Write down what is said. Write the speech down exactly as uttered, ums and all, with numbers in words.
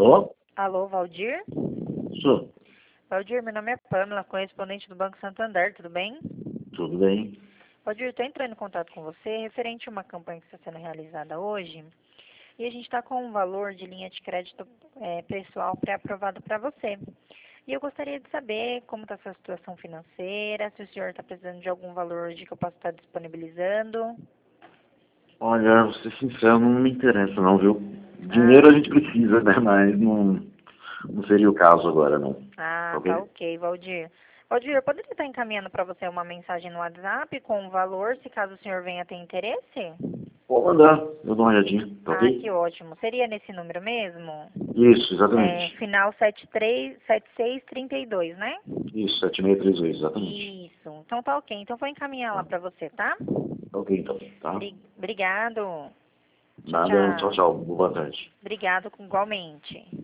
Alô? Alô, Valdir? Sou. Valdir, meu nome é Pamela, correspondente do Banco Santander, tudo bem? Tudo bem? Valdir, estou entrando em contato com você referente a uma campanha que está sendo realizada hoje e a gente está com um valor de linha de crédito é, pessoal pré-aprovado para você. E eu gostaria de saber como está a sua situação financeira, se o senhor está precisando de algum valor hoje que eu possa estar disponibilizando. Olha, vou ser sincero, não me interessa não, viu? Dinheiro Ah, a gente precisa, né? Mas não, não seria o caso agora, não. ah, tá Ok? ok, Valdir. Valdir, eu poderia estar encaminhando para você uma mensagem no WhatsApp com o valor, se caso o senhor venha ter interesse? Pode mandar, eu dou uma olhadinha, tá Ah, que ok? ótimo. Seria nesse número mesmo? Isso, É, exatamente. final sete três, sete seis trinta e dois, né? Isso, sete seis três dois, exatamente. Isso. Então tá ok. Então vou encaminhar lá Tá. pra você, tá? Ok, então, tá? Bri- Obrigado. Tchau, Nada, tchau, tchau. tchau. Boa tarde. Obrigado igualmente.